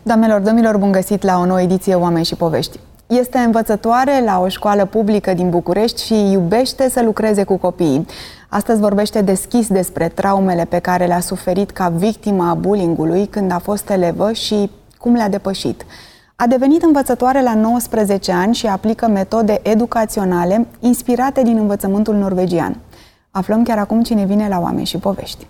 Doamnelor, domnilor, bun găsit la o nouă ediție Oameni și Povești. Este învățătoare la o școală publică din București și iubește să lucreze cu copiii. Astăzi vorbește deschis despre traumele pe care le-a suferit ca victima a bullying-ului când a fost elevă și cum le-a depășit. A devenit învățătoare la 19 ani și aplică metode educaționale inspirate din învățământul norvegian. Aflăm chiar acum cine vine la Oameni și Povești.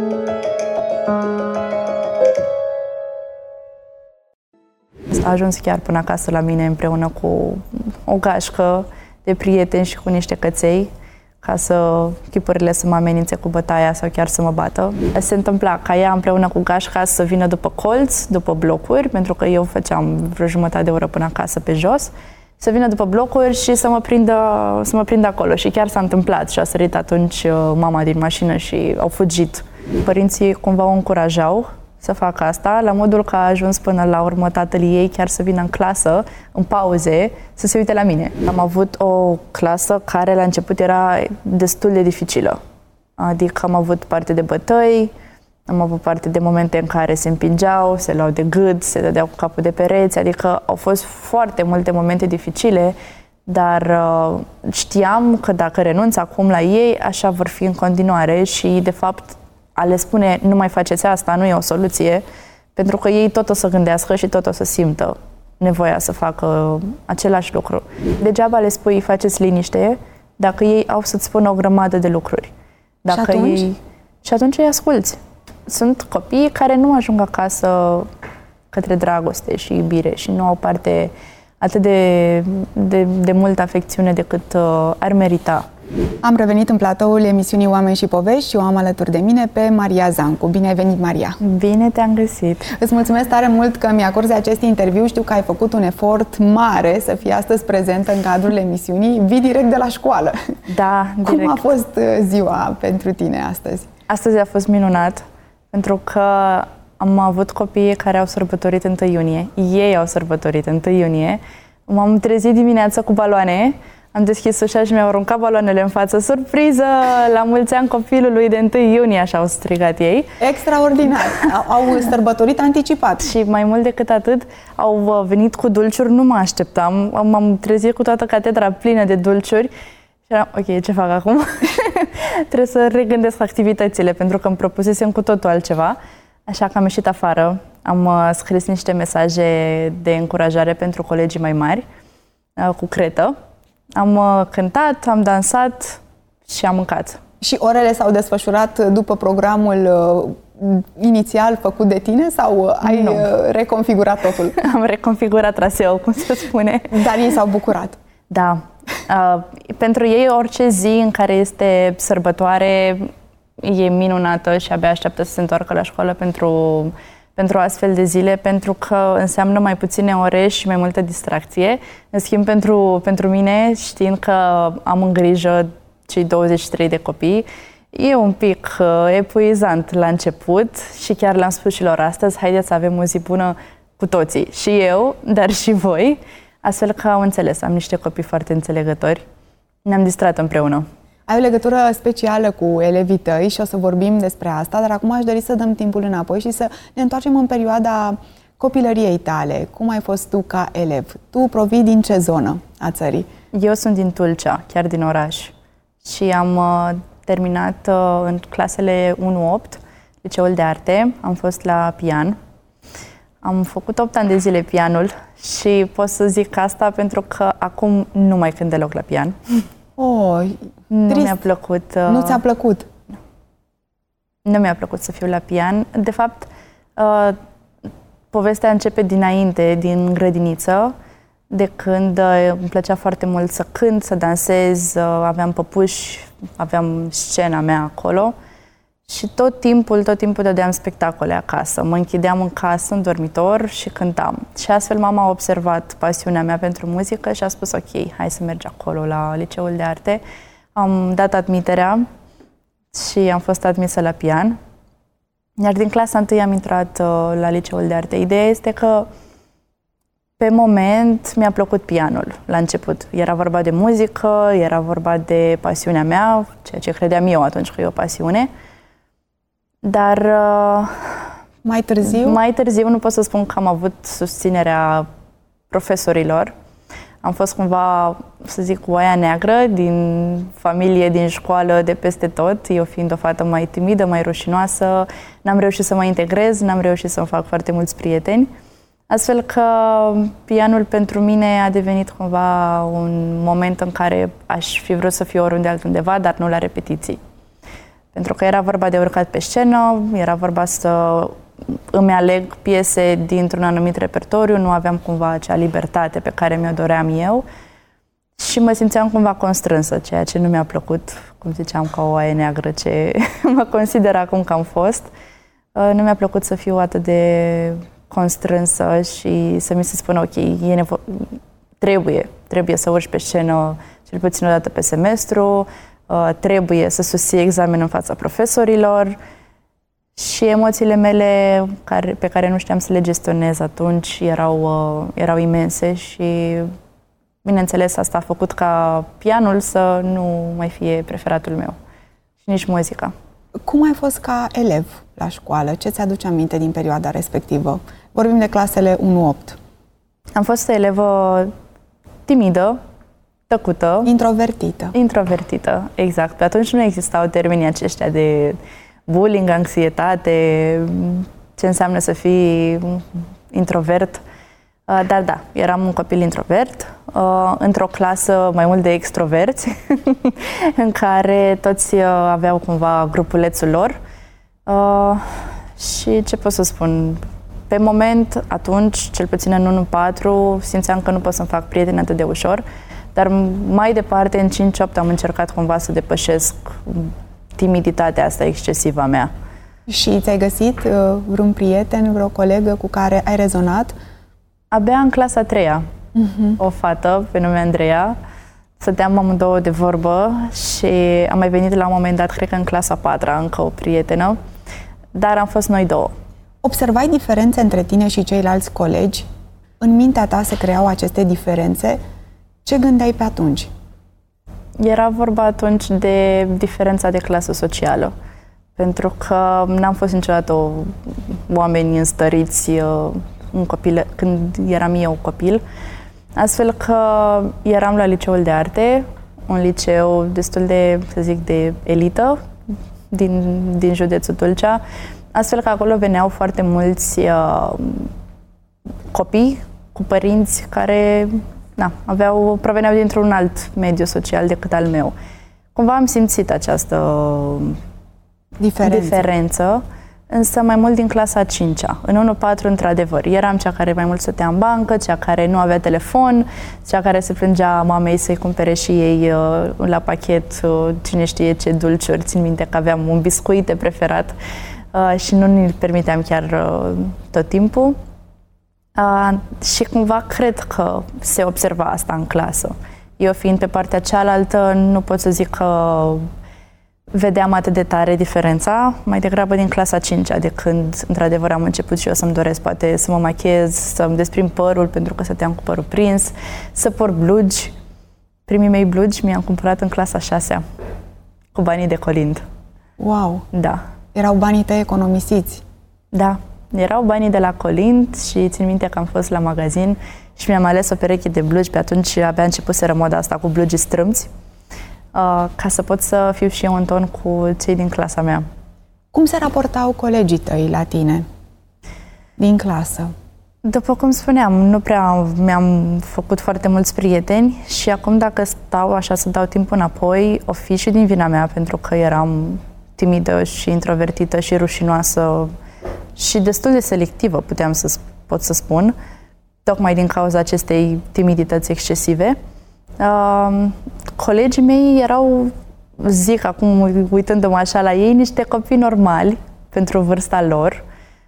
A ajuns chiar până acasă la mine împreună cu o gașcă de prieteni și cu niște căței ca să chipurile să mă amenințe cu bătaia sau chiar să mă bată. Se întâmpla ca ea împreună cu gașca să vină după colț, după blocuri, pentru că eu făceam vreo jumătate de oră până acasă pe jos, să vină după blocuri și să mă prindă acolo. Și chiar s-a întâmplat și a sărit atunci mama din mașină și au fugit. Părinții cumva o încurajau să facă asta, la modul că a ajuns până la urmă tatăl ei chiar să vină în clasă, în pauze, să se uite la mine. Am avut o clasă care la început era destul de dificilă. Adică am avut parte de bătăi, am avut parte de momente în care se împingeau, se luau de gât, se dădeau cu capul de pereți, adică au fost foarte multe momente dificile, dar știam că dacă renunț acum la ei, așa vor fi în continuare și, de fapt, a le spune nu mai faceți asta, nu e o soluție, pentru că ei tot o să gândească și tot o să simtă nevoia să facă același lucru. Degeaba le spui faceți liniște dacă ei au să-ți spună o grămadă de lucruri. Dacă și atunci îi asculți. Sunt copii care nu ajung acasă către dragoste și iubire și nu au parte atât de multă afecțiune decât ar merita. Am revenit în platoul emisiunii Oameni și Povești și o am alături de mine pe Maria Zancu. Bine ai venit, Maria! Bine te-am găsit! Îți mulțumesc tare mult că mi-acorzi acest interviu. Știu că ai făcut un efort mare să fii astăzi prezentă în cadrul emisiunii. Vii direct de la școală. Da, direct. Cum a fost ziua pentru tine astăzi? Astăzi a fost minunat, pentru că am avut copii care au sărbătorit 1 iunie. Ei au sărbătorit 1 iunie. M-am trezit dimineața cu baloane. Am deschis ușa și mi-au aruncat baloanele în față. Surpriză! La mulți ani copilului de 1 iunie, așa au strigat ei. Extraordinar! Au sărbătorit anticipat. Și mai mult decât atât, au venit cu dulciuri, nu mă așteptam. M-am trezit cu toată catedra plină de dulciuri. Și eram, ok, ce fac acum? Trebuie să regândesc activitățile, pentru că îmi propusesem cu totul altceva. Așa că am ieșit afară. Am scris niște mesaje de încurajare pentru colegii mai mari, cu cretă. Am cântat, am dansat și am mâncat. Și orele s-au desfășurat după programul inițial făcut de tine sau ai reconfigurat totul? Am reconfigurat traseul, cum se spune. Dar ei s-au bucurat. Da. Pentru ei orice zi în care este sărbătoare e minunată și abia așteaptă să se întoarcă la școală pentru astfel de zile, pentru că înseamnă mai puține ore și mai multă distracție. În schimb, pentru mine, știind că am în grijă cei 23 de copii, e un pic epuizant la început și chiar le-am spus și lor astăzi, haideți să avem o zi bună cu toții, și eu, dar și voi, astfel că au înțeles. Am niște copii foarte înțelegători. Ne-am distrat împreună. Ai o legătură specială cu elevii tăi și o să vorbim despre asta, dar acum aș dori să dăm timpul înapoi și să ne întoarcem în perioada copilăriei tale. Cum ai fost tu ca elev? Tu provii din ce zonă a țării? Eu sunt din Tulcea, chiar din oraș. Și am terminat în clasele 1-8, liceul de arte. Am fost la pian. Am făcut 8 ani de zile pianul și pot să zic asta pentru că acum nu mai cânt deloc la pian. Oh, nu mi-a plăcut. Nu ți-a plăcut? Nu mi-a plăcut să fiu la pian. De fapt, povestea începe dinainte, din grădiniță, de când îmi plăcea foarte mult să cânt, să dansez, aveam păpuși, aveam scena mea acolo și tot timpul dădeam spectacole acasă. Mă închideam în casă, în dormitor și cântam. Și astfel mama a observat pasiunea mea pentru muzică și a spus ok, hai să mergi acolo la liceul de arte. Am dat admiterea și am fost admisă la pian. Iar din clasa 1 am intrat la liceul de arte. Ideea este că pe moment mi-a plăcut pianul la început. Era vorba de muzică, era vorba de pasiunea mea, ceea ce credeam eu atunci că e o pasiune. Dar Mai târziu? Mai târziu nu pot să spun că am avut susținerea profesorilor. Am fost cumva, să zic, oaia neagră din familie, din școală, de peste tot. Eu fiind o fată mai timidă, mai rușinoasă, n-am reușit să mă integrez, n-am reușit să-mi fac foarte mulți prieteni. Astfel că pianul pentru mine a devenit cumva un moment în care aș fi vrut să fiu oriunde altundeva, dar nu la repetiții. Pentru că era vorba de urcat pe scenă, era vorba să îmi aleg piese dintr-un anumit repertoriu, nu aveam cumva acea libertate pe care mi-o doream eu și mă simțeam cumva constrânsă, ceea ce nu mi-a plăcut, cum ziceam, ca o oaie neagră ce mă consider acum că am fost. Nu mi-a plăcut să fiu atât de constrânsă și să mi se spună, ok, trebuie să urci pe scenă cel puțin o dată pe semestru, trebuie să susții examenul în fața profesorilor și emoțiile mele pe care nu știam să le gestionez atunci erau imense și bineînțeles asta a făcut ca pianul să nu mai fie preferatul meu și nici muzica. Cum ai fost ca elev la școală? Ce ți-aduce aminte din perioada respectivă? Vorbim de clasele 1-8. Am fost o elevă timidă, tăcută. Introvertită, exact. Pe atunci nu existau termenii aceștia de bullying, anxietate, ce înseamnă să fii introvert. Dar da, eram un copil introvert, într-o clasă mai mult de extroverți, în care toți aveau cumva grupulețul lor. Și ce pot să spun? Pe moment, atunci, cel puțin în 1-4, simțeam că nu pot să-mi fac prieteni atât de ușor, dar mai departe, în 5-8, am încercat cumva să depășesc timiditatea asta excesivă a mea. Și ți-ai găsit vreun prieten, vreo colegă cu care ai rezonat? Abia în clasa 3-a, o fată pe nume Andreea, stăteam amândouă de vorbă și am mai venit la un moment dat, cred că în clasa 4-a, încă o prietenă, dar am fost noi două. Observai diferențe între tine și ceilalți colegi? În mintea ta se creau aceste diferențe? Ce gândeai pe atunci? Era vorba atunci de diferența de clasă socială, pentru că n-am fost niciodată oameni înstăriți când eram eu copil, astfel că eram la liceul de arte, un liceu destul de, să zic, de elită din județul Tulcea, astfel că acolo veneau foarte mulți copii cu părinți care proveneau dintr-un alt mediu social decât al meu. Cumva am simțit această diferență, însă mai mult din clasa 5-a. În 1-4, într-adevăr, eram cea care mai mult stătea în bancă, cea care nu avea telefon, cea care se plângea mamei să-i cumpere și ei la pachet cine știe ce dulciuri. Țin minte că aveam un biscuit preferat și nu ni-l permiteam chiar tot timpul. Și cumva cred că se observa asta în clasă. Eu fiind pe partea cealaltă, nu pot să zic că vedeam atât de tare diferența, mai degrabă din clasa 5-a, de când într-adevăr am început și eu să-mi doresc poate să mă machiez, să-mi desprind părul pentru că stăteam cu părul prins, să port blugi. Primii mei blugi mi-am cumpărat în clasa 6-a, cu banii de colind. Wow! Da. Erau banii tăi economisiți? Da. Erau banii de la colind și țin minte că am fost la magazin și mi-am ales o pereche de blugi, pe atunci abia începuseră moda asta cu blugii strâmți, ca să pot să fiu și eu în ton cu cei din clasa mea. Cum se raportau colegii tăi la tine din clasă? După cum spuneam, nu prea mi-am făcut foarte mulți prieteni și acum dacă stau așa să dau timpul înapoi, o fi și din vina mea, pentru că eram timidă și introvertită și rușinoasă și destul de selectivă, pot să spun, tocmai din cauza acestei timidități excesive. Colegii mei erau, zic acum, uitându-mă așa la ei, niște copii normali pentru vârsta lor,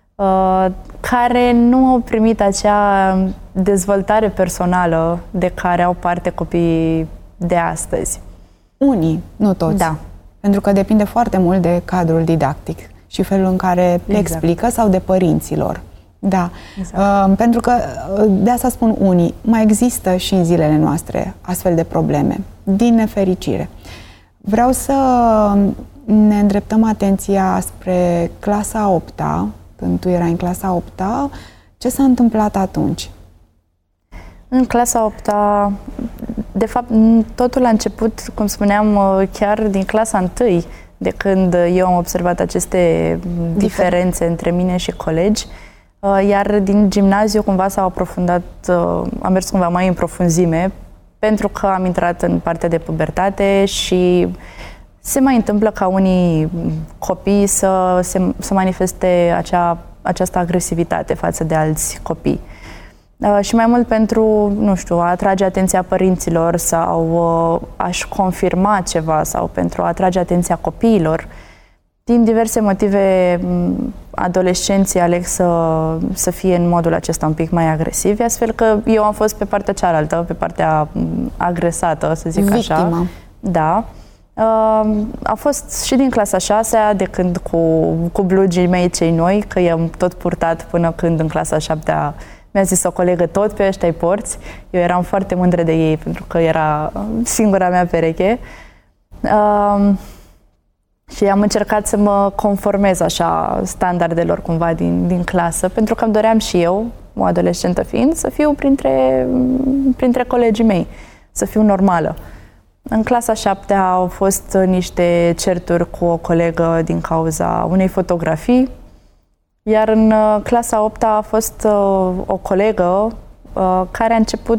care nu au primit acea dezvoltare personală de care au parte copiii de astăzi. Unii, nu toți. Da. Pentru că depinde foarte mult de cadrul didactic și felul în care le explică sau de părinților. Da. Exact. Pentru că, de asta spun unii, mai există și în zilele noastre astfel de probleme, din nefericire. Vreau să ne îndreptăm atenția spre clasa 8-a, când tu erai în clasa 8-a. Ce s-a întâmplat atunci? În clasa 8-a, de fapt, totul a început, cum spuneam, chiar din clasa 1, de când eu am observat aceste diferențe între mine și colegi, iar din gimnaziu cumva s-au aprofundat, am mers cumva mai în profunzime, pentru că am intrat în partea de pubertate și se mai întâmplă ca unii copii să manifeste această agresivitate față de alți copii. Și mai mult pentru, nu știu, a atrage atenția părinților sau a-și confirma ceva sau pentru a atrage atenția copiilor. Din diverse motive, adolescenții aleg să fie în modul acesta un pic mai agresivi, astfel că eu am fost pe partea cealaltă, pe partea agresată, să zic victima. Așa. Da. A fost și din clasa 6-a, de când cu blugii mei cei noi, că i-am tot purtat până când în clasa 7-a mi-a zis o colegă, tot pe ăștia-i porți. Eu eram foarte mândră de ei, pentru că era singura mea pereche. Și am încercat să mă conformez așa standardelor cumva din clasă, pentru că îmi doream și eu, o adolescentă fiind, să fiu printre colegii mei, să fiu normală. În clasa 7-a au fost niște certuri cu o colegă din cauza unei fotografii, iar în clasa 8-a a fost o colegă care a început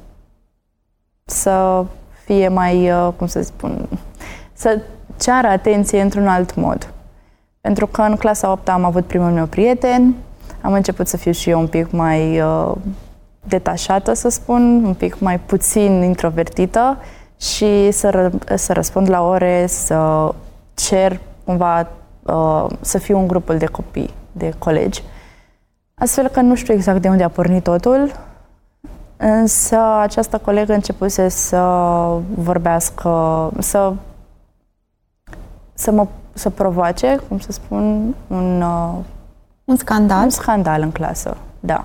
să fie mai, cum să spun, să ceară atenție într-un alt mod. Pentru că în clasa 8-a am avut primul meu prieten, am început să fiu și eu un pic mai detașată, să spun, un pic mai puțin introvertită și să răspund la ore, să cer cumva să fiu în grupul de copii, de colegi. Astfel că nu știu exact de unde a pornit totul, însă această colegă începuse să vorbească, să provoace, cum să spun, un scandal? Un scandal în clasă, da.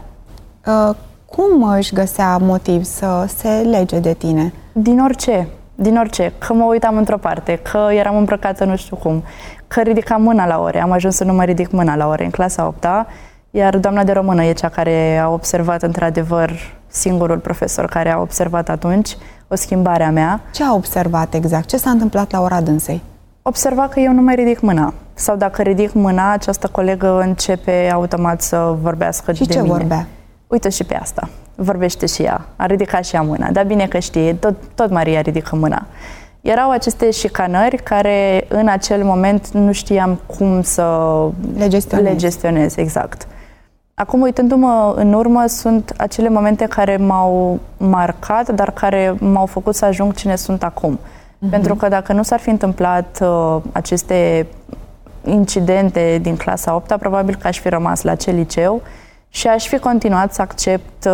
Cum își găsea motiv să se lege de tine? Din orice. Că mă uitam într-o parte, că eram îmbrăcată nu știu cum, că ridicam mâna la ore. Am ajuns să nu mă ridic mâna la ore în clasa 8-a, iar doamna de română e cea care a observat într-adevăr, singurul profesor care a observat atunci o schimbare a mea. Ce a observat exact? Ce s-a întâmplat la ora dânsei? Observa că eu nu mai ridic mâna. Sau dacă ridic mâna, această colegă începe automat să vorbească de mine. Și ce vorbea? Uite și pe asta. Vorbește și ea. A ridicat și ea mâna. Dar bine că știe, tot Maria ridică mâna. Erau aceste șicanări care în acel moment nu știam cum să le gestionez. Exact. Acum, uitându-mă în urmă, sunt acele momente care m-au marcat, dar care m-au făcut să ajung cine sunt acum. Pentru că dacă nu s-ar fi întâmplat aceste incidente din clasa 8-a, probabil că aș fi rămas la acel liceu și aș fi continuat să accept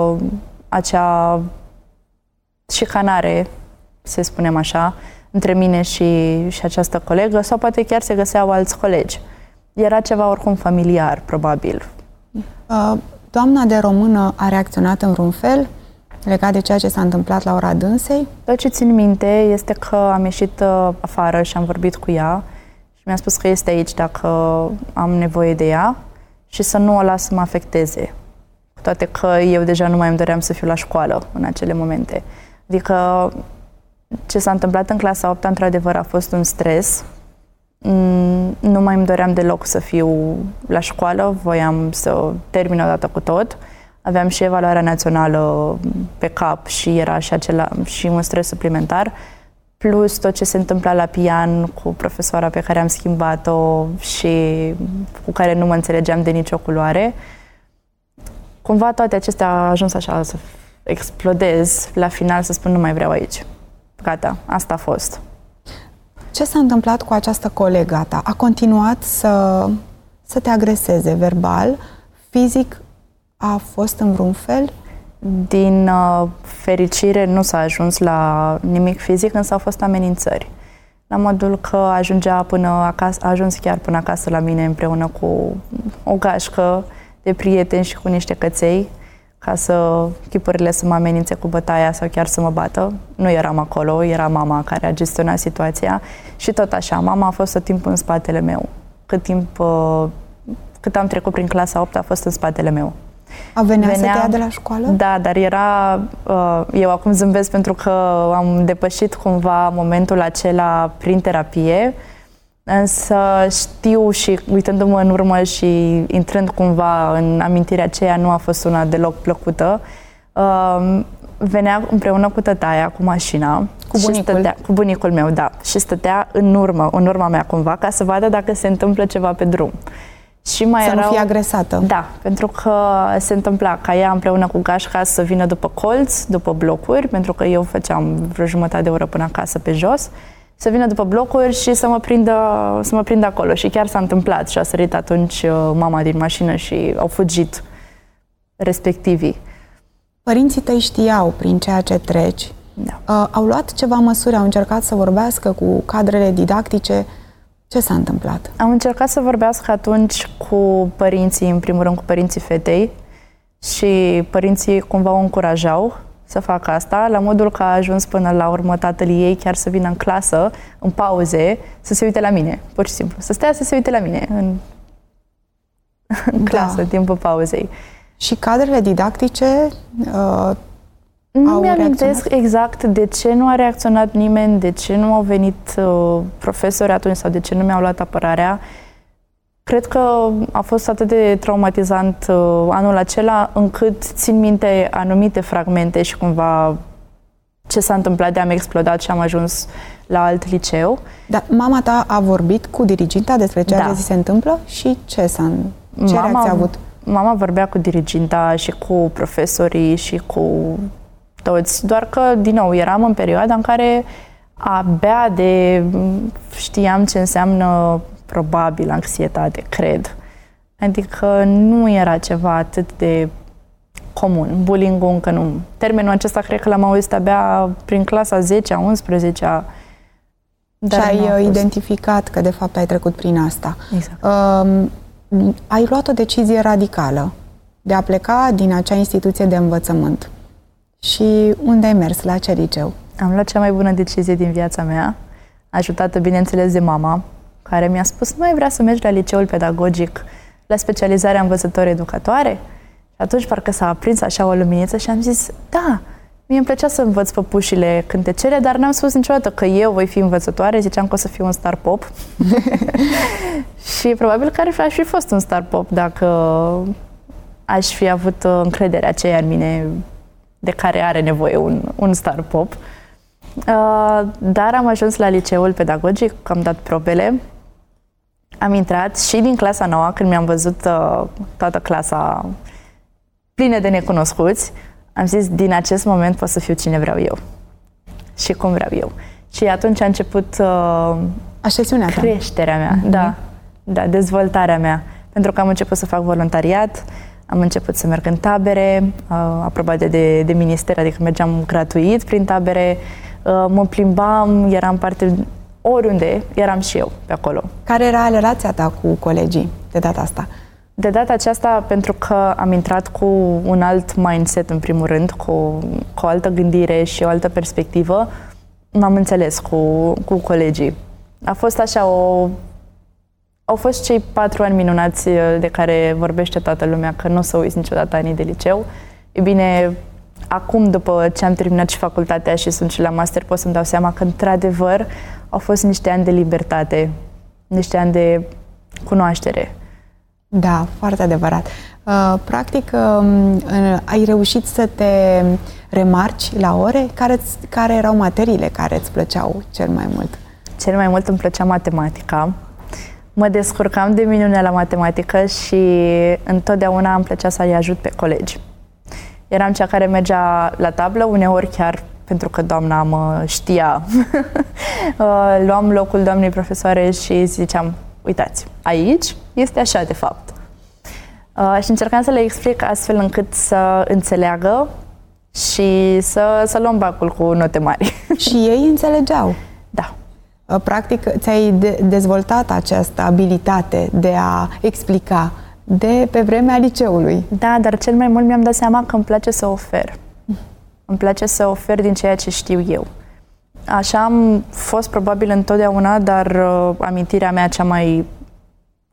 acea șicanare, să spunem așa, între mine și această colegă, sau poate chiar se găseau alți colegi. Era ceva oricum familiar, probabil. Doamna de română a reacționat în vreun fel legat de ceea ce s-a întâmplat la ora dânsei? Tot ce țin minte este că am ieșit afară și am vorbit cu ea și mi-a spus că este aici dacă am nevoie de ea și să nu o las să mă afecteze. Cu toate că eu deja nu mai îmi doream să fiu la școală în acele momente. Adică ce s-a întâmplat în clasa 8-a, într-adevăr, a fost un stres. Nu mai îmi doream deloc să fiu la școală, voiam să termin odată cu tot. Aveam și evaluarea națională pe cap și era și un stres suplimentar, plus tot ce se întâmpla la pian cu profesoara pe care am schimbat-o și cu care nu mă înțelegeam de nicio culoare. Cumva toate acestea au ajuns așa să explodez, la final să spun nu mai vreau aici. Gata, asta a fost. Ce s-a întâmplat cu această colegă a ta? A continuat să te agreseze verbal, fizic? A fost în vreun fel? Din fericire nu s-a ajuns la nimic fizic, însă au fost amenințări. La modul că ajungea până acasă, a ajuns chiar până acasă la mine împreună cu o gașcă de prieteni și cu niște căței, ca să chipurile să mă amenințe cu bătaia sau chiar să mă bată. Nu eram acolo, era mama care a gestionat situația și tot așa, mama a fost tot timpul în spatele meu. Cât timp cât am trecut prin clasa 8 a fost în spatele meu. Venea să te ia de la școală? Da, dar era... eu acum zâmbesc pentru că am depășit cumva momentul acela prin terapie, însă știu și uitându-mă în urmă și intrând cumva în amintirea aceea, nu a fost una deloc plăcută. Venea împreună cu tătaia, cu mașina. Cu bunicul? Cu bunicul meu, da. Și stătea în urma mea cumva, ca să vadă dacă se întâmplă ceva pe drum. Și mai să nu fie agresată. Da, pentru că se întâmpla ca ea împreună cu gașca să vină după colț, după blocuri, pentru că eu făceam vreo jumătate de oră până acasă pe jos, să vină după blocuri și să mă prindă acolo. Și chiar s-a întâmplat și a sărit atunci mama din mașină și au fugit respectivii. Părinții tăi știau prin ceea ce treci. Da. Au luat ceva măsuri, au încercat să vorbească cu cadrele didactice. Ce s-a întâmplat? Am încercat să vorbească atunci cu părinții, în primul rând cu părinții fetei, și părinții cumva o încurajau să facă asta, la modul că a ajuns până la urmă tatăl ei chiar să vină în clasă, în pauze, să se uite la mine, pur și simplu. Să stea să se uite la mine în clasă, în timpul pauzei. Și cadrele didactice nu mi-amintesc exact de ce nu a reacționat nimeni, de ce nu au venit profesori atunci sau de ce nu mi-au luat apărarea. Cred că a fost atât de traumatizant anul acela încât țin minte anumite fragmente și cumva ce s-a întâmplat de am explodat și am ajuns la alt liceu. Dar mama ta a vorbit cu diriginta despre ceea ce ți se întâmplă și ce reacție a avut? Mama vorbea cu diriginta și cu profesorii și cu toți, doar că, din nou, eram în perioada în care abia știam ce înseamnă probabil anxietate, cred. Adică nu era ceva atât de comun. Bullying-ul încă nu. Termenul acesta cred că l-am auzit abia prin clasa 10-a, 11-a. Și ai identificat că de fapt ai trecut prin asta. Exact. Ai luat o decizie radicală de a pleca din acea instituție de învățământ. Și unde ai mers? La ce liceu? Am luat cea mai bună decizie din viața mea, ajutată, bineînțeles, de mama, care mi-a spus: nu ai vrea să mergi la liceul pedagogic, la specializarea învățătoare-educatoare? Și atunci parcă s-a aprins așa o luminiță și am zis: da, mie îmi plăcea să învăț păpușile cântecele, dar n-am spus niciodată că eu voi fi învățătoare, ziceam că o să fiu un star pop. Și probabil că aș fi fost un star pop dacă aș fi avut încrederea aceea în mine de care are nevoie un star pop. Dar am ajuns la liceul pedagogic, am dat probele, am intrat și din clasa nouă, când mi-am văzut toată clasa plină de necunoscuți, am zis: din acest moment pot să fiu cine vreau eu și cum vreau eu. Și atunci a început ascensiunea creșterea mea, da, dezvoltarea mea. Pentru că am început să fac voluntariat, am început să merg în tabere, aprobate de minister, adică mergeam gratuit prin tabere, mă plimbam, eram parte, oriunde, eram și eu pe acolo. Care era relația ta cu colegii de data asta? De data aceasta, pentru că am intrat cu un alt mindset, în primul rând, cu o altă gândire și o altă perspectivă, m-am înțeles cu colegii. A fost așa Au fost cei 4 ani minunați de care vorbește toată lumea, că nu o să uiți niciodată anii de liceu. E bine, acum, după ce am terminat și facultatea și sunt și la master, pot să-mi dau seama că, într-adevăr, au fost niște ani de libertate, niște ani de cunoaștere. Da, foarte adevărat. Practic, ai reușit să te remarci la ore? Care erau materiile care îți plăceau cel mai mult? Cel mai mult îmi plăcea matematica. Mă descurcam de minune la matematică și întotdeauna îmi plăcea să-i ajut pe colegi. Eram cea care mergea la tablă, uneori chiar pentru că doamna mă știa. Luam locul doamnei profesoare și ziceam: uitați, aici este așa de fapt. Și încercam să le explic astfel încât să înțeleagă și să luăm bacul cu note mari. Și ei înțelegeau? Da. Practic, ți-ai dezvoltat această abilitate de a explica de pe vremea liceului. Da, dar cel mai mult mi-am dat seama că îmi place să ofer. Îmi place să ofer din ceea ce știu eu. Așa am fost probabil întotdeauna, dar amintirea mea cea mai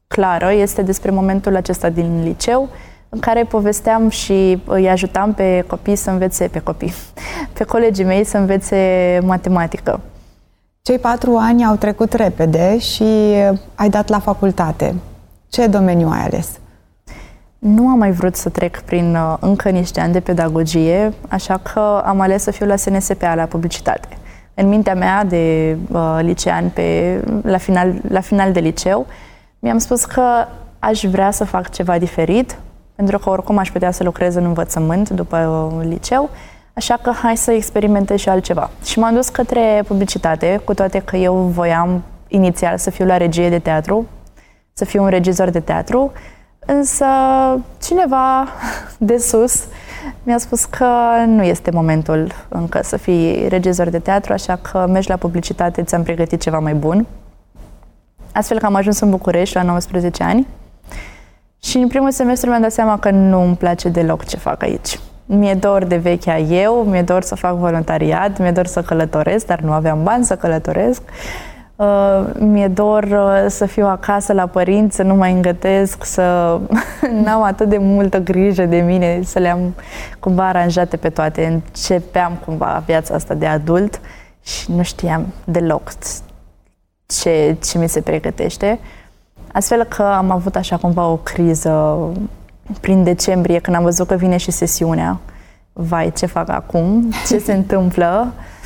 clară este despre momentul acesta din liceu, în care povesteam și îi ajutam pe copii să învețe, pe colegii mei să învețe matematică. Cei 4 ani au trecut repede și ai dat la facultate. Ce domeniu ai ales? Nu am mai vrut să trec prin încă niște ani de pedagogie, așa că am ales să fiu la SNSPA, la publicitate. În mintea mea de licean, la final de liceu, mi-am spus că aș vrea să fac ceva diferit, pentru că oricum aș putea să lucrez în învățământ după liceu, așa că hai să experimentez și altceva. Și m-am dus către publicitate, cu toate că eu voiam inițial să fiu la regie de teatru, să fiu un regizor de teatru, însă cineva de sus mi-a spus că nu este momentul încă să fii regizor de teatru, așa că mergi la publicitate, ți-am pregătit ceva mai bun. Astfel că am ajuns în București la 19 ani și în primul semestru mi-am dat seama că nu îmi place deloc ce fac aici. Mi-e dor de vechea eu, mi-e dor să fac voluntariat, mi-e dor să călătoresc, dar nu aveam bani să călătoresc. Mi-e dor să fiu acasă la părinți, să nu mai îngătesc, să n-am atât de multă grijă de mine, să le-am cumva aranjate pe toate. Începeam cumva viața asta de adult și nu știam deloc ce mi se pregătește. Astfel că am avut așa cumva o criză prin decembrie, când am văzut că vine și sesiunea. Vai, ce fac acum? Ce se întâmplă?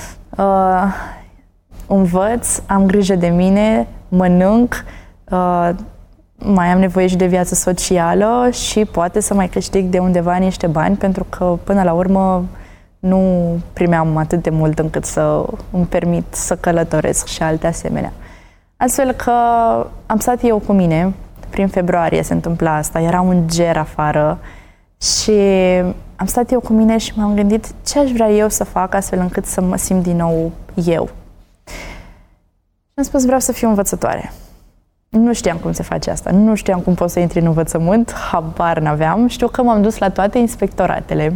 Învăț, am grijă de mine, mănânc, mai am nevoie și de viață socială și poate să mai câștig de undeva niște bani, pentru că până la urmă nu primeam atât de mult încât să îmi permit să călătoresc și alte asemenea. Astfel că am stat eu cu mine, prin februarie se întâmpla asta, era un ger afară și am stat eu cu mine și m-am gândit ce aș vrea eu să fac astfel încât să mă simt din nou eu. Și am spus, vreau să fiu învățătoare. Nu știam cum se face asta, nu știam cum poți să intri în învățământ, habar n-aveam. Știu că m-am dus la toate inspectoratele.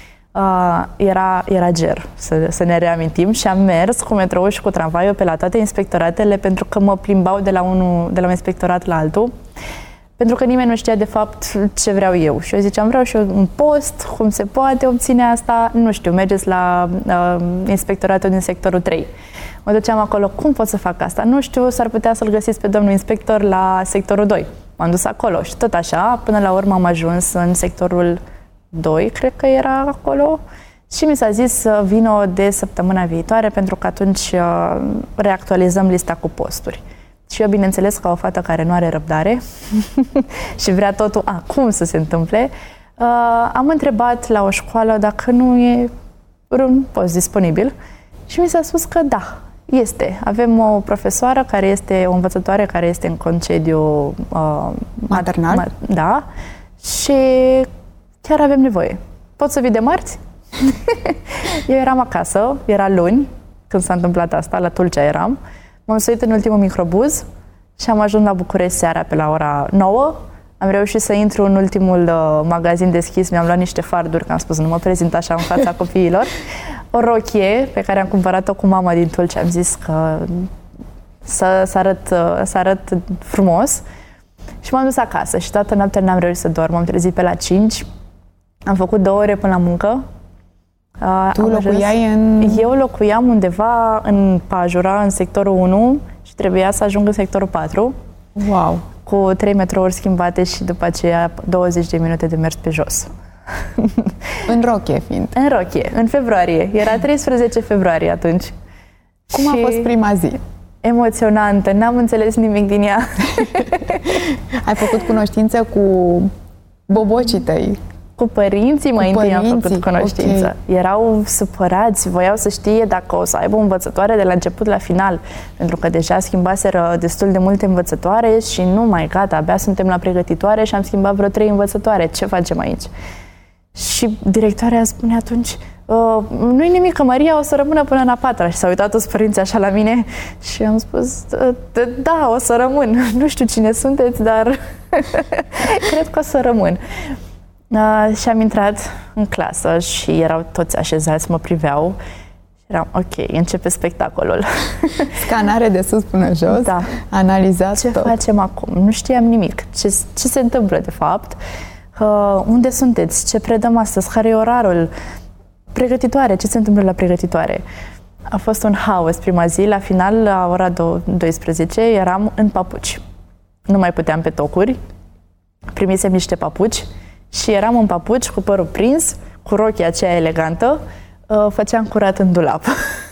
Era ger, să ne reamintim, și am mers cu metrou și cu tramvaiul pe la toate inspectoratele, pentru că mă plimbau de la un inspectorat la altul, pentru că nimeni nu știa de fapt ce vreau eu. Și eu ziceam, vreau și eu un post, cum se poate obține asta, nu știu, mergeți la inspectoratul din sectorul 3. Mă duceam acolo, cum pot să fac asta? Nu știu, s-ar putea să-l găsiți pe domnul inspector la sectorul 2. M-am dus acolo și tot așa, până la urmă am ajuns în sectorul 2, cred că era acolo, și mi s-a zis să vină de săptămâna viitoare, pentru că atunci reactualizăm lista cu posturi. Și eu, bineînțeles, ca o fată care nu are răbdare și vrea totul acum să se întâmple, am întrebat la o școală dacă nu e un post disponibil și mi s-a spus că da, este. Avem o profesoară care este o învățătoare care este în concediu maternal. Da. Și chiar avem nevoie. Poți să vii de marți? Eu eram acasă, era luni, când s-a întâmplat asta, la Tulcea eram. M-am suit în ultimul microbuz și am ajuns la București seara pe la ora 9. Am reușit să intru în ultimul magazin deschis, mi-am luat niște farduri, că am spus nu mă prezint așa în fața copiilor. O rochie pe care am cumpărat-o cu mama din Tulcea. Am zis că să arăt frumos. Și m-am dus acasă și toată noaptea n-am reușit să dorm. M-am trezit pe la 5. Am făcut 2 ore până la muncă. Tu locuiai Eu locuiam undeva în Pajura, în sectorul 1, și trebuia să ajung în sectorul 4. Wow! Cu 3 metrouri schimbate și după aceea 20 de minute de mers pe jos. În rochie fiind. În rochie, în februarie. Era 13 februarie atunci. Cum a fost prima zi? Emoționantă, n-am înțeles nimic din ea. Ai făcut cunoștință cu bobocii tăi? Cu părinții mai întâi am făcut cunoștință. Okay. Erau supărați, voiau să știe dacă o să aibă o învățătoare de la început la final, pentru că deja schimbaseră destul de multe învățătoare și nu mai gata, abia suntem la pregătitoare și am schimbat vreo 3 învățătoare. Ce facem aici? Și directoarea spune atunci, nu-i nimic, că Maria o să rămână până la 4-a. Și s-au uitat toți părinții așa la mine și am spus, da, o să rămân. Nu știu cine sunteți, dar cred că o să rămân. Și am intrat în clasă și erau toți așezați, mă priveau. Și Eram, ok, începe spectacolul. Scanare de sus până jos, Da. analizat Ce tot. facem acum? Nu știam nimic. Ce se întâmplă, de fapt? Unde sunteți? Ce predăm astăzi? Care e orarul? Pregătitoare. Ce se întâmplă la pregătitoare? A fost un haos prima zi. La final, la ora 12, eram în papuci. Nu mai puteam pe tocuri. Primisem niște papuci și eram în papuci cu părul prins, cu rochia aceea elegantă. Făceam curat în dulap.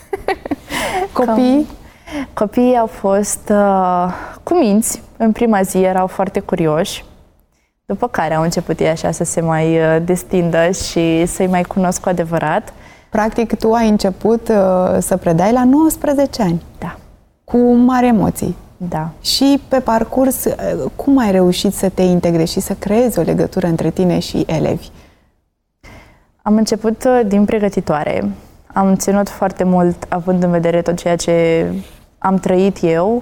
Copiii? Copiii au fost cuminți. În prima zi erau foarte curioși. După care au început ei așa să se mai destindă și să-i mai cunosc cu adevărat. Practic, tu ai început să predai la 19 ani. Da, Cu mari emoții. da. Și pe parcurs, cum ai reușit să te integrezi și să creezi o legătură între tine și elevi? Am început din pregătitoare. Am ținut foarte mult, având în vedere tot ceea ce am trăit eu,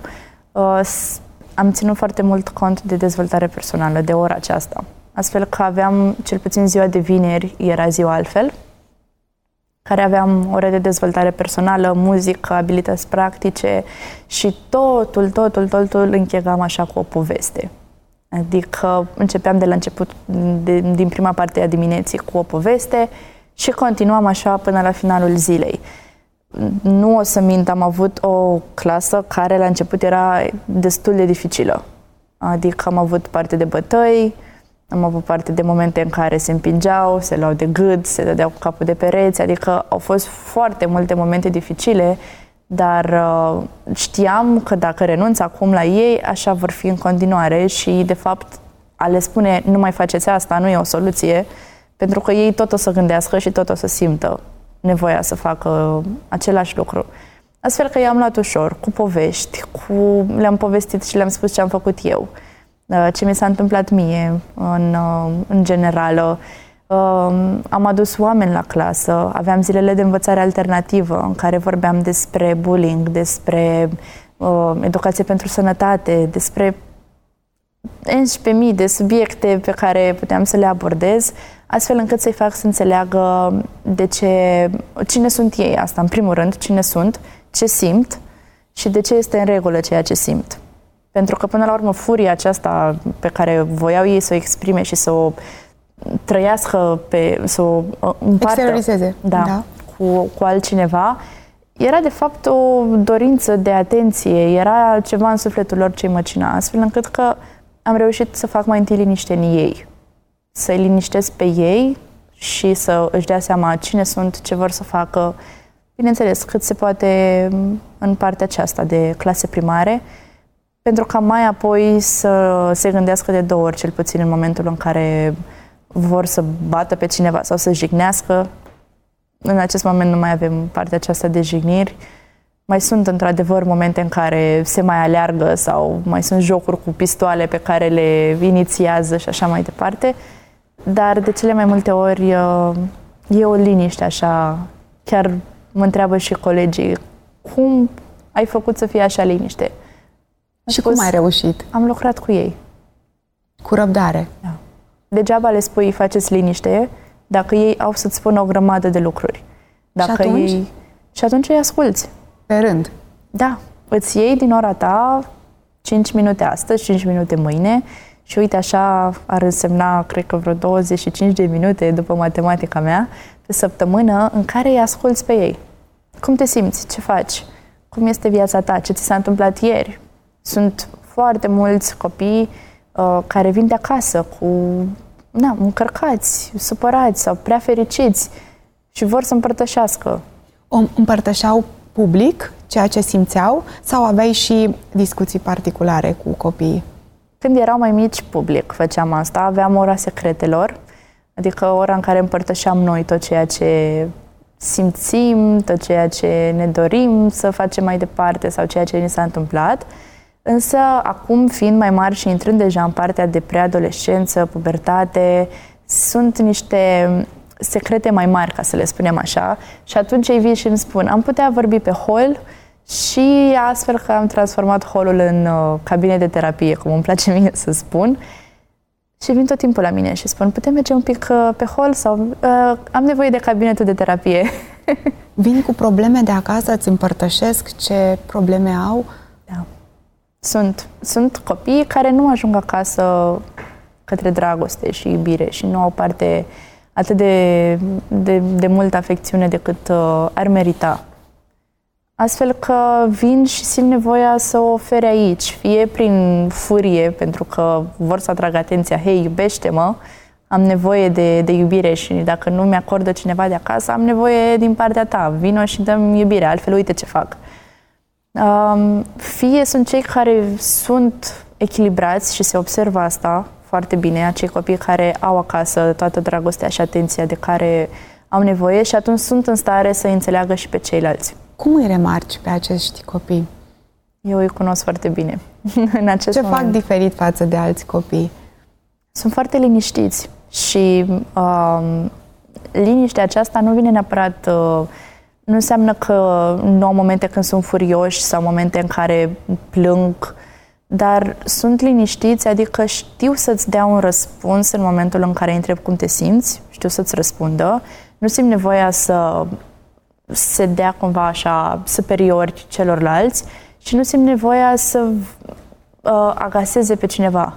am ținut foarte mult cont de dezvoltare personală, de ora aceasta. Astfel că aveam, cel puțin ziua de vineri, era ziua altfel, care aveam ore de dezvoltare personală, muzică, abilități practice și totul închegam așa cu o poveste. Adică începeam de la început, din prima parte a dimineții cu o poveste și continuam așa până la finalul zilei. Nu o să mint, am avut o clasă care la început era destul de dificilă. Adică am avut parte de bătăi, am avut parte de momente în care se împingeau, se luau de gât, se dădeau cu capul de pereți, adică au fost foarte multe momente dificile, dar știam că dacă renunț acum la ei, așa vor fi în continuare și, de fapt, a le spune nu mai faceți asta nu e o soluție, pentru că ei tot o să gândească și tot o să simtă nevoia să facă același lucru. Astfel că i-am luat ușor, cu povești, le-am povestit și le-am spus ce am făcut eu, ce mi s-a întâmplat mie în generală. Am adus oameni la clasă, aveam zilele de învățare alternativă în care vorbeam despre bullying, despre educație pentru sănătate, despre 11.000 de subiecte pe care puteam să le abordez, astfel încât să-i fac să înțeleagă cine sunt ei, asta în primul rând, cine sunt, ce simt și de ce este în regulă ceea ce simt. Pentru că până la urmă furia aceasta pe care voiau ei să o exprime și să o trăiască, să o împartă Exteriorizeze. Da. cu altcineva, era de fapt o dorință de atenție, era ceva în sufletul lor ce-i măcina, astfel încât că am reușit să fac mai întâi liniște în ei, să-i liniștesc pe ei și să își dea seama cine sunt, ce vor să facă, bineînțeles, cât se poate în partea aceasta de clase primare, pentru ca mai apoi să se gândească de două ori, cel puțin în momentul în care vor să bată pe cineva sau să jignească. În acest moment nu mai avem partea aceasta de jigniri. Mai sunt într-adevăr momente în care se mai aleargă sau mai sunt jocuri cu pistoale pe care le inițiază și așa mai departe, dar de cele mai multe ori e o liniște așa. Chiar mă întreabă și colegii, cum ai făcut să fie așa liniște? Și cum ai reușit? Am lucrat cu ei. Cu răbdare. Da. Degeaba le spui, faceți liniște, dacă ei au să-ți spună o grămadă de lucruri. Dacă și atunci? Și atunci îi asculți. Pe rând. Da. Îți iei din ora ta 5 minute astăzi, 5 minute mâine și uite așa ar însemna, cred că vreo 25 de minute după matematica mea, pe săptămână în care îi asculți pe ei. Cum te simți? Ce faci? Cum este viața ta? Ce ți s-a întâmplat ieri? Sunt foarte mulți copii care vin de acasă încărcați, supărați sau prea fericiți și vor să împărtășească. Împărtășeau public ceea ce simțeau sau aveai și discuții particulare cu copiii? Când erau mai mici, public făceam asta. Aveam ora secretelor, adică ora în care împărtășeam noi tot ceea ce simțim, tot ceea ce ne dorim să facem mai departe sau ceea ce ni s-a întâmplat. Însă, acum, fiind mai mari și intrând deja în partea de preadolescență, pubertate, sunt niște secrete mai mari, ca să le spunem așa, și atunci ei vin și îmi spun, am putea vorbi pe hol și astfel că am transformat holul în cabine de terapie, cum îmi place mie să spun, și vin tot timpul la mine și spun, putem merge un pic pe hol sau am nevoie de cabinetul de terapie. Vin cu probleme de acasă, îți împărtășesc ce probleme au? Da. Sunt copii care nu ajung acasă către dragoste și iubire și nu au parte atât de multă afecțiune decât ar merita. Astfel că vin și simt nevoia să o ofere aici, fie prin furie, pentru că vor să atragă atenția, hei, iubește-mă, am nevoie de iubire și dacă nu mi-acordă cineva de acasă, am nevoie din partea ta, vino și dă-mi iubire, altfel uite ce fac. Fie sunt cei care sunt echilibrați și se observă asta foarte bine, acei copii care au acasă toată dragostea și atenția de care au nevoie și atunci sunt în stare să înțeleagă și pe ceilalți. Cum îi remarci pe acești copii? Eu îi cunosc foarte bine în acest moment. Ce fac diferit față de alți copii? Sunt foarte liniștiți și liniștea aceasta nu vine neapărat, nu înseamnă că nu au momente când sunt furioși sau momente în care plâng, dar sunt liniștiți, adică știu să-ți dea un răspuns în momentul în care îi întreb cum te simți, știu să-ți răspundă, nu simt nevoia să se dea cumva așa superiori celorlalți și nu simt nevoia să agaseze pe cineva,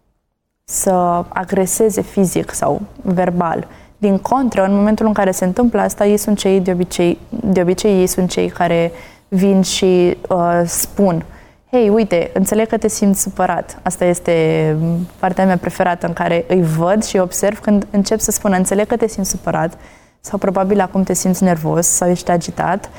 să agreseze fizic sau verbal. Din contră, în momentul în care se întâmplă asta, ei sunt cei, de obicei ei sunt cei care vin și spun: hei, uite, înțeleg că te simți supărat. Asta este partea mea preferată, în care îi văd și observ când încep să spună: înțeleg că te simți supărat sau probabil acum te simți nervos sau ești agitat.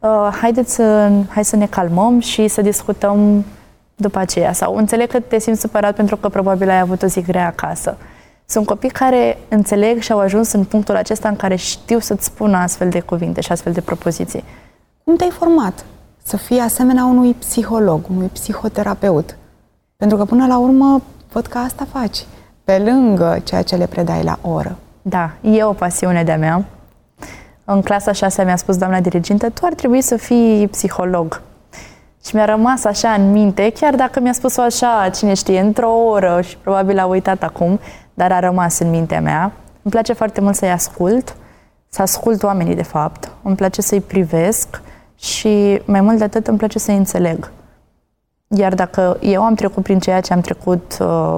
Hai să ne calmăm și să discutăm după aceea. Sau înțeleg că te simți supărat pentru că probabil ai avut o zi grea acasă. Sunt copii care înțeleg și au ajuns în punctul acesta în care știu să-ți spună astfel de cuvinte și astfel de propoziții. Cum te-ai format să fii asemenea unui psiholog, unui psihoterapeut? Pentru că până la urmă văd că asta faci, pe lângă ceea ce le predai la oră. Da, e o pasiune de-a mea. În clasa 6 mi-a spus doamna dirigintă: tu ar trebui să fii psiholog. Și mi-a rămas așa în minte, chiar dacă mi-a spus-o așa, cine știe, într-o oră și probabil a uitat acum, dar a rămas în mintea mea. Îmi place foarte mult să-i ascult, să ascult oamenii de fapt, îmi place să-i privesc și mai mult de atât îmi place să-i înțeleg. Iar dacă eu am trecut prin ceea ce am trecut,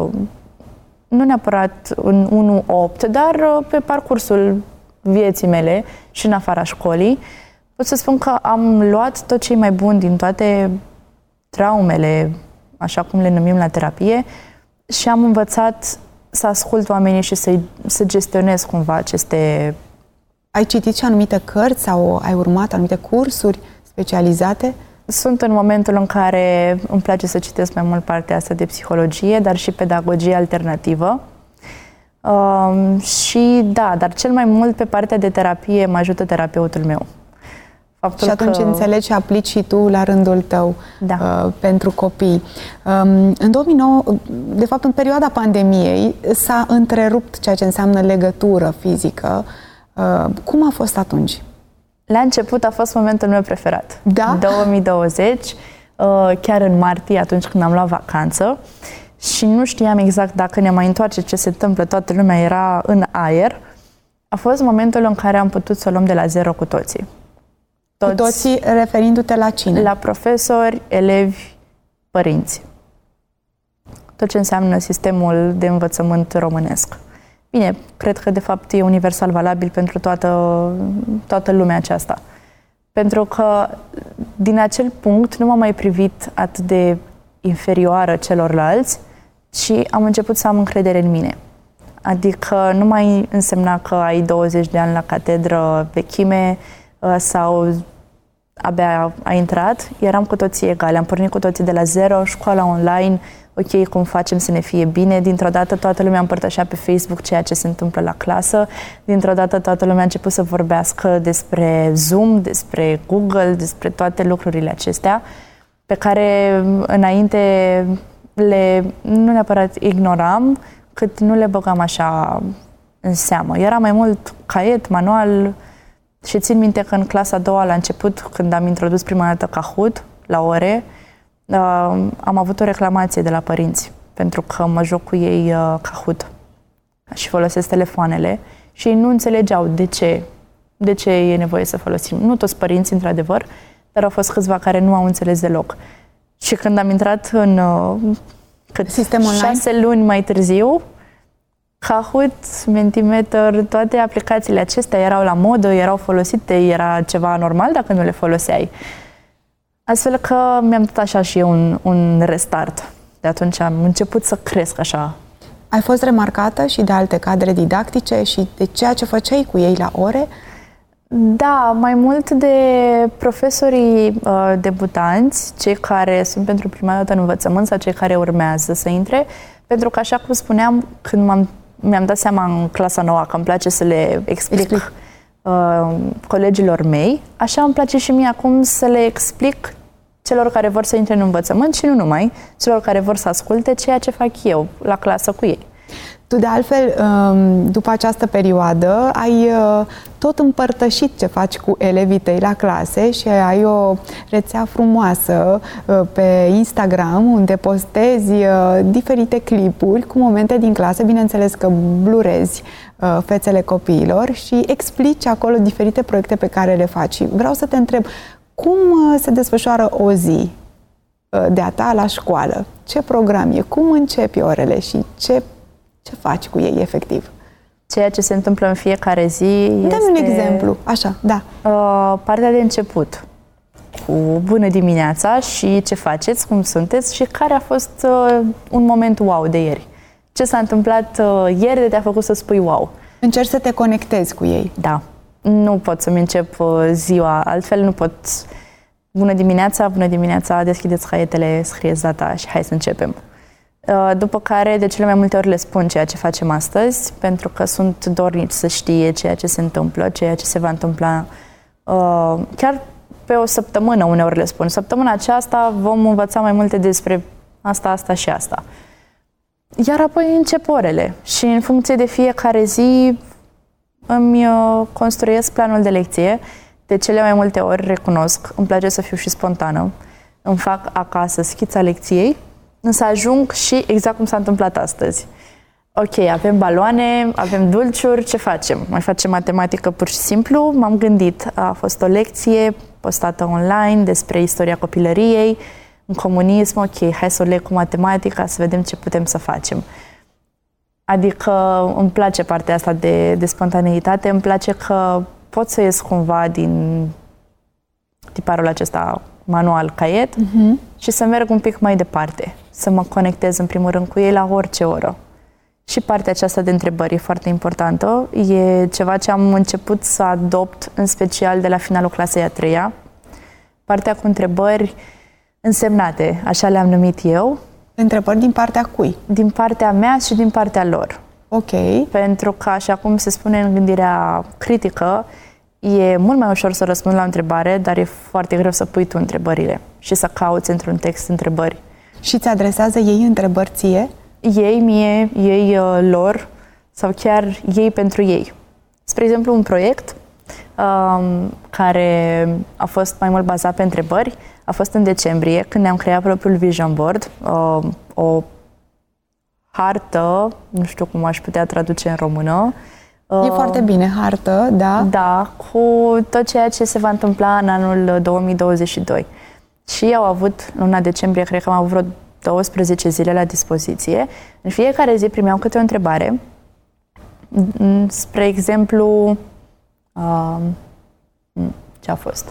nu neapărat în 1-8, dar pe parcursul vieții mele și în afara școlii, pot să spun că am luat tot ce e mai bun din toate traumele, așa cum le numim la terapie, și am învățat să ascult oamenii și să gestionez cumva aceste... Ai citit și anumite cărți sau ai urmat anumite cursuri specializate? Sunt în momentul în care îmi place să citesc mai mult partea asta de psihologie, dar și pedagogie alternativă. Și da, dar cel mai mult pe partea de terapie mă ajută terapeutul meu. Și atunci înțelegi și aplici și tu la rândul tău, da, pentru copii. În 2009, de fapt în perioada pandemiei, s-a întrerupt ceea ce înseamnă legătură fizică. Cum a fost atunci? La început a fost momentul meu preferat. Da? 2020, chiar în martie, atunci când am luat vacanță și nu știam exact dacă ne mai întoarce, ce se întâmplă, toată lumea era în aer. A fost momentul în care am putut să o luăm de la zero cu toții. Cu toții referindu-te la cine? La profesori, elevi, părinți. Tot ce înseamnă sistemul de învățământ românesc. Bine, cred că de fapt e universal valabil pentru toată lumea aceasta. Pentru că din acel punct nu m-am mai privit atât de inferioară celorlalți, ci am început să am încredere în mine. Adică nu mai însemna că ai 20 de ani la catedră vechime sau abia ai intrat, eram cu toții egali, am pornit cu toții de la zero, școala online, ok, cum facem să ne fie bine, dintr-o dată toată lumea împărtășea pe Facebook ceea ce se întâmplă la clasă, dintr-o dată toată lumea a început să vorbească despre Zoom, despre Google, despre toate lucrurile acestea, pe care înainte nu neapărat ignoram, cât nu le băgam așa în seamă. Era mai mult caiet, manual. Și țin minte că în clasa a doua, la început, când am introdus prima dată Kahoot la ore, am avut o reclamație de la părinți, pentru că mă joc cu ei Kahoot și folosesc telefoanele și ei nu înțelegeau de ce de ce e nevoie să folosim. Nu toți părinții, într-adevăr, dar au fost câțiva care nu au înțeles deloc. Și când am intrat în sistemul 6 luni mai târziu, Kahoot, Mentimeter, toate aplicațiile acestea erau la modă, erau folosite, era ceva normal dacă nu le foloseai. Astfel că mi-am dat așa și eu un restart. De atunci am început să cresc așa. Ai fost remarcată și de alte cadre didactice și de ceea ce făceai cu ei la ore? Da, mai mult de profesorii debutanți, cei care sunt pentru prima dată în învățământ sau cei care urmează să intre, pentru că, așa cum spuneam, când mi-am dat seama în clasa nouă că îmi place să le explic colegilor mei, așa îmi place și mie acum să le explic celor care vor să intre în învățământ și nu numai, celor care vor să asculte ceea ce fac eu la clasă cu ei. Tu, de altfel, după această perioadă, ai tot împărtășit ce faci cu elevii tăi la clase și ai o rețea frumoasă pe Instagram, unde postezi diferite clipuri cu momente din clasă, bineînțeles că blurezi fețele copiilor și explici acolo diferite proiecte pe care le faci. Și vreau să te întreb, cum se desfășoară o zi de-a ta la școală? Ce program e? Cum începi orele și ce faci cu ei, efectiv? Ceea ce se întâmplă în fiecare zi este... Dă-mi un exemplu, așa, da. Partea de început, cu bună dimineața și ce faceți, cum sunteți și care a fost un moment wow de ieri. Ce s-a întâmplat ieri de te-a făcut să spui wow. Încerci să te conectezi cu ei. Da. Nu pot să-mi încep ziua altfel, nu pot... Bună dimineața, deschideți caietele, scrieți data și hai să începem. După care, de cele mai multe ori le spun ceea ce facem astăzi, pentru că sunt dornici să știe ceea ce se întâmplă, ceea ce se va întâmpla. Chiar pe o săptămână uneori le spun. Săptămâna aceasta vom învăța mai multe despre asta și asta. Iar apoi încep orele și în funcție de fiecare zi îmi construiesc planul de lecție. De cele mai multe ori, recunosc, îmi place să fiu și spontană. Îmi fac acasă schița lecției, însă ajung și exact cum s-a întâmplat astăzi. Ok, avem baloane, avem dulciuri, ce facem? Mai facem matematică pur și simplu? M-am gândit, a fost o lecție postată online despre istoria copilăriei, în comunism, ok, hai să o leg cu matematica, să vedem ce putem să facem. Adică îmi place partea asta de spontaneitate, îmi place că pot să ies cumva din tiparul acesta manual, caiet, și să merg un pic mai departe, să mă conectez în primul rând cu ei la orice oră. Și partea aceasta de întrebări e foarte importantă, e ceva ce am început să adopt în special de la finalul clasei a 3-a. Partea cu întrebări însemnate, așa le-am numit eu. Întrebări din partea cui? Din partea mea și din partea lor. Ok. Pentru că, așa cum se spune în gândirea critică, e mult mai ușor să răspunzi la o întrebare, dar e foarte greu să pui tu întrebările și să cauți într-un text întrebări. Și ți adresează ei întrebări ție? Ei mie, ei lor sau chiar ei pentru ei. Spre exemplu, un proiect care a fost mai mult bazat pe întrebări a fost în decembrie, când ne-am creat propriul vision board, o hartă, nu știu cum aș putea traduce în română. E foarte bine, hartă, da? Da, cu tot ceea ce se va întâmpla în anul 2022. Și au avut, luna decembrie, cred că am avut vreo 12 zile la dispoziție. În fiecare zi primeau câte o întrebare. Spre exemplu, ce a fost?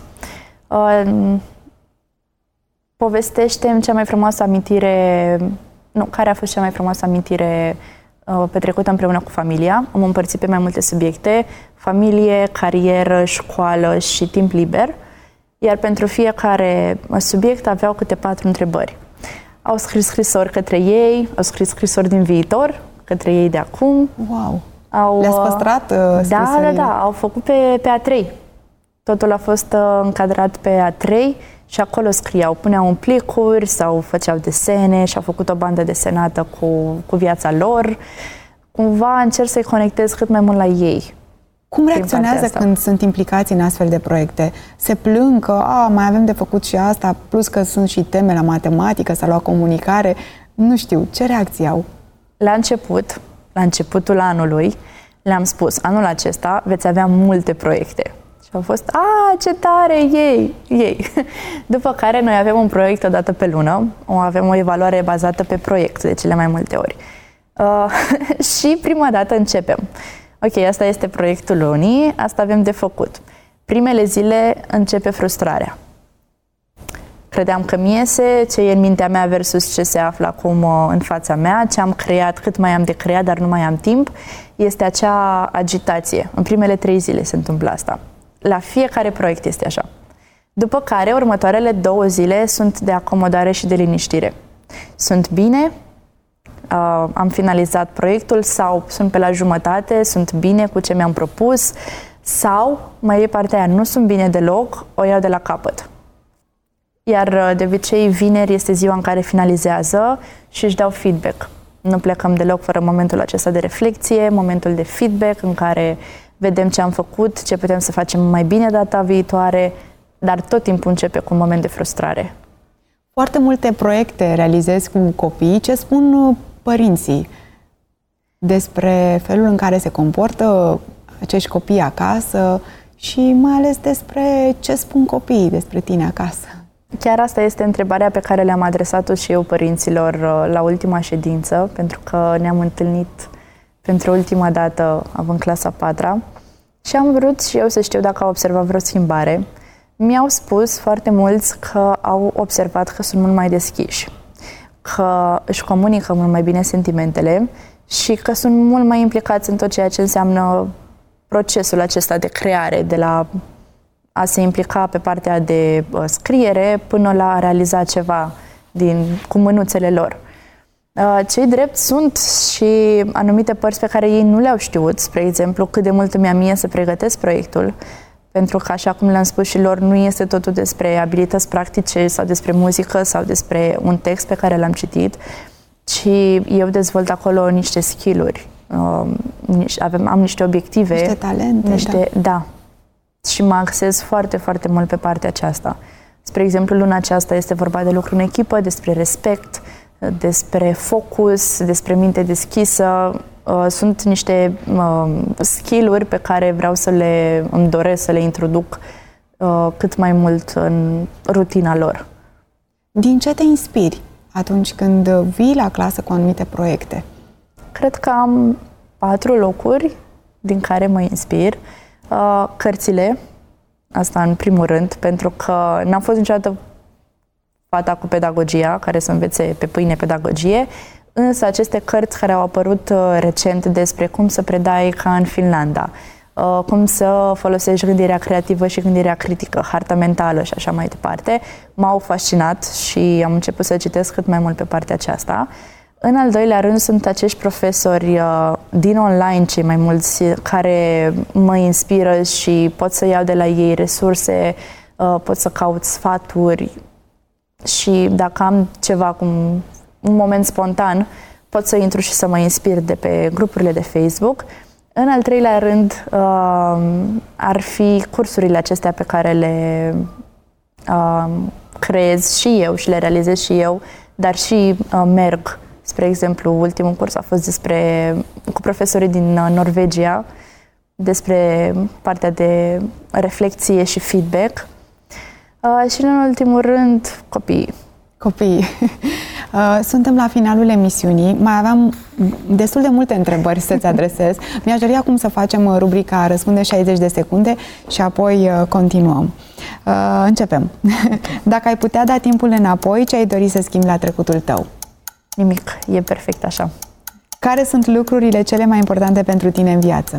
Povestește-mi cea mai frumoasă amintire, care a fost cea mai frumoasă amintire petrecută împreună cu familia. Am împărțit pe mai multe subiecte: familie, carieră, școală și timp liber. Iar pentru fiecare subiect aveau câte 4 întrebări. Au scris scrisori către ei, au scris scrisori din viitor, către ei de acum. Wow! Le-ați păstrat scrisorile? Da, au făcut pe A3. Totul a fost încadrat pe A3 și acolo scriau, puneau în plicuri sau făceau desene și au făcut o bandă desenată cu viața lor. Cumva încerc să-i conectez cât mai mult la ei. Cum reacționează când sunt implicați în astfel de proiecte? Se plâng că mai avem de făcut și asta, plus că sunt și teme la matematică sau la comunicare? Nu știu, ce reacții au? La începutul anului, le-am spus, anul acesta veți avea multe proiecte. A fost, ce tare, ei. După care noi avem un proiect o dată pe lună, avem o evaluare bazată pe proiect de cele mai multe ori. Și prima dată începem. Ok, asta este proiectul lunii, asta avem de făcut. Primele zile începe frustrarea. Credeam că mi iese ce e în mintea mea versus ce se află acum în fața mea, ce am creat, cât mai am de creat, dar nu mai am timp. Este acea agitație. În primele 3 zile se întâmplă asta. La fiecare proiect este așa. După care, următoarele 2 zile sunt de acomodare și de liniștire. Sunt bine, am finalizat proiectul sau sunt pe la jumătate, sunt bine cu ce mi-am propus sau, mai e partea aia, nu sunt bine deloc, o iau de la capăt. Iar de obicei vineri este ziua în care finalizează și își dau feedback. Nu plecăm deloc fără momentul acesta de reflexie, momentul de feedback în care vedem ce am făcut, ce putem să facem mai bine data viitoare, dar tot timpul începe cu un moment de frustrare. Foarte multe proiecte realizezi cu copii. Ce spun părinții despre felul în care se comportă acești copii acasă și mai ales despre ce spun copiii despre tine acasă? Chiar asta este întrebarea pe care le-am adresat-o și eu părinților la ultima ședință, pentru că ne-am întâlnit pentru ultima dată având clasa 4-a și am vrut și eu să știu dacă au observat vreo schimbare. Mi-au spus foarte mulți că au observat că sunt mult mai deschiși, că își comunică mult mai bine sentimentele și că sunt mult mai implicați în tot ceea ce înseamnă procesul acesta de creare, de la a se implica pe partea de scriere până la a realiza ceva cu mânuțele lor. Cei drept sunt și anumite părți pe care ei nu le-au știut, spre exemplu, cât de mult îmi ia mie să pregătesc proiectul, pentru că, așa cum le-am spus și lor, nu este totul despre abilități practice sau despre muzică sau despre un text pe care l-am citit, ci eu dezvolt acolo niște skill-uri, am niște obiective. Niște talente. Da. Și mă axez foarte, foarte mult pe partea aceasta. Spre exemplu, luna aceasta este vorba de lucru în echipă, despre respect, despre focus, despre minte deschisă. Sunt niște skill-uri pe care îmi doresc să le introduc cât mai mult în rutina lor. Din ce te inspiri atunci când vii la clasă cu anumite proiecte? Cred că am 4 locuri din care mă inspir. Cărțile, asta în primul rând, pentru că n-am fost niciodată fata cu pedagogia, care să învețe pe pâine pedagogie, însă aceste cărți care au apărut recent despre cum să predai ca în Finlanda, cum să folosești gândirea creativă și gândirea critică, harta mentală și așa mai departe, m-au fascinat și am început să citesc cât mai mult pe partea aceasta. În al doilea rând sunt acești profesori din online, cei mai mulți, care mă inspiră și pot să iau de la ei resurse, pot să caut sfaturi și dacă am ceva cum un moment spontan, pot să intru și să mă inspir de pe grupurile de Facebook. În al treilea rând ar fi cursurile acestea pe care le creez și eu și le realizez și eu, dar și merg. Spre exemplu, ultimul curs a fost cu profesorii din Norvegia, despre partea de reflexie și feedback. Și în ultimul rând, copiii. Suntem la finalul emisiunii. Mai aveam destul de multe întrebări să-ți adresez. Mi-aș dori acum să facem rubrica Răspunde 60 de secunde și apoi continuăm. Începem. Dacă ai putea da timpul înapoi, ce ai dori să schimbi la trecutul tău? Nimic. E perfect așa. Care sunt lucrurile cele mai importante pentru tine în viață?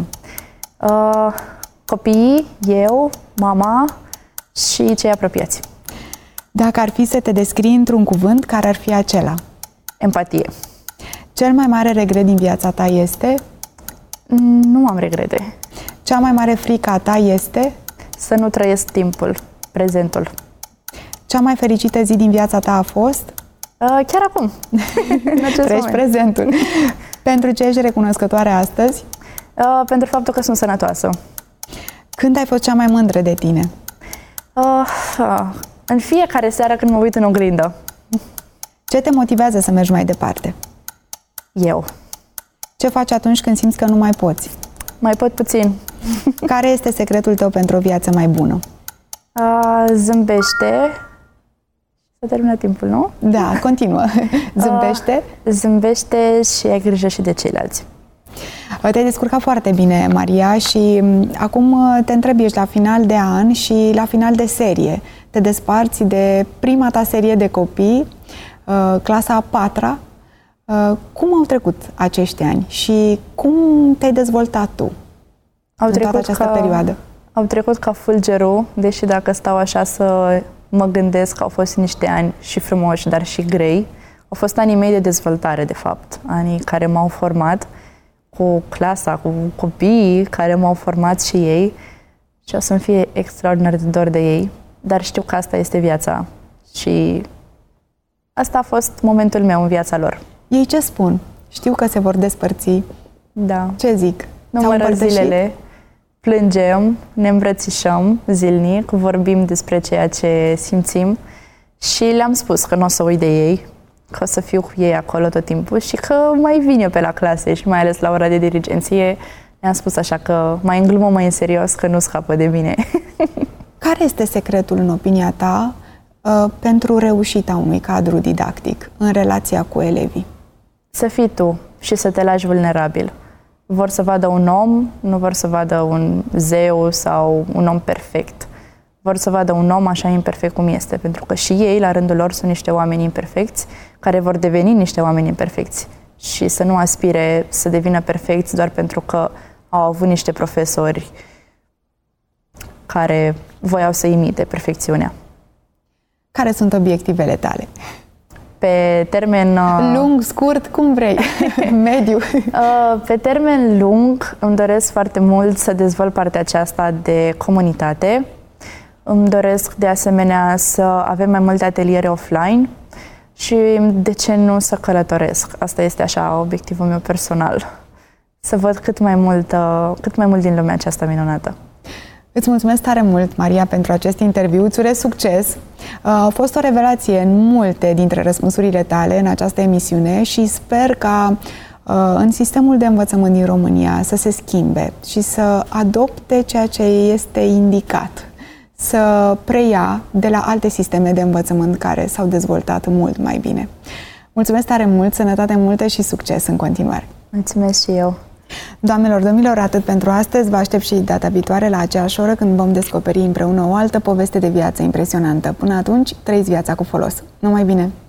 Copiii, eu, mama și cei apropiați. Dacă ar fi să te descrii într-un cuvânt, care ar fi acela? Empatie. Cel mai mare regret din viața ta este? Nu am regrete. Cea mai mare frică a ta este? Să nu trăiesc timpul, prezentul. Cea mai fericită zi din viața ta a fost? Chiar acum. Trăiești prezentul. Pentru ce ești recunoscătoare astăzi? Pentru faptul că sunt sănătoasă. Când ai fost cea mai mândră de tine? În fiecare seară când mă uit în oglindă. Ce te motivează să mergi mai departe? Eu. Ce faci atunci când simți că nu mai poți? mai pot puțin. Care este secretul tău pentru o viață mai bună? Zâmbește. S-a terminat timpul, nu? Da, continuă. Zâmbește. Zâmbește și ai grijă și de ceilalți. Te-ai descurcat foarte bine, Maria, și acum te întreb, ești la final de an și la final de serie. Te desparți de prima ta serie de copii, clasa a patra. Cum au trecut acești ani și cum te-ai dezvoltat tu în toată această perioadă? Au trecut ca fulgerul, deși dacă stau așa să mă gândesc că au fost niște ani și frumoși, dar și grei. Au fost anii mei de dezvoltare, de fapt, anii care m-au format cu clasa, cu copiii care m-au format și ei și o să-mi fie extraordinar de dor de ei, dar știu că asta este viața și asta a fost momentul meu în viața lor. Ei ce spun? Știu că se vor despărți. Da. Ce zic? Numără zilele, plângem, ne îmbrățișăm zilnic, vorbim despre ceea ce simțim și le-am spus că nu o să uit de ei, că o să fiu cu ei acolo tot timpul și că mai vin eu pe la clase și mai ales la ora de dirigenție. Le-am spus așa că mai în glumă, mai în serios, că nu scapă de mine. Care este secretul, în opinia ta, pentru reușita unui cadru didactic în relația cu elevii? Să fii tu și să te lași vulnerabil. Vor să vadă un om, nu vor să vadă un zeu sau un om perfect. Vor să vadă un om așa imperfect cum este, pentru că și ei, la rândul lor, sunt niște oameni imperfecți, care vor deveni niște oameni imperfecți și să nu aspire să devină perfecți doar pentru că au avut niște profesori care voiau să imite perfecțiunea. Care sunt obiectivele tale? Pe termen... lung, scurt, cum vrei, mediu. Pe termen lung îmi doresc foarte mult să dezvolt partea aceasta de comunitate. Îmi doresc de asemenea să avem mai multe ateliere offline și de ce nu să călătoresc. Asta este așa obiectivul meu personal. Să văd cât mai mult din lumea aceasta minunată. Îți mulțumesc tare mult, Maria, pentru acest interviu. Îți urez succes. A fost o revelație în multe dintre răspunsurile tale în această emisiune și sper ca în sistemul de învățământ din România să se schimbe și să adopte ceea ce este indicat, să preia de la alte sisteme de învățământ care s-au dezvoltat mult mai bine. Mulțumesc tare mult, sănătate multă și succes în continuare. Mulțumesc și eu. Doamnelor, domnilor, atât pentru astăzi. Vă aștept și data viitoare la aceeași oră când vom descoperi împreună o altă poveste de viață impresionantă. Până atunci, trăiți viața cu folos. Numai bine!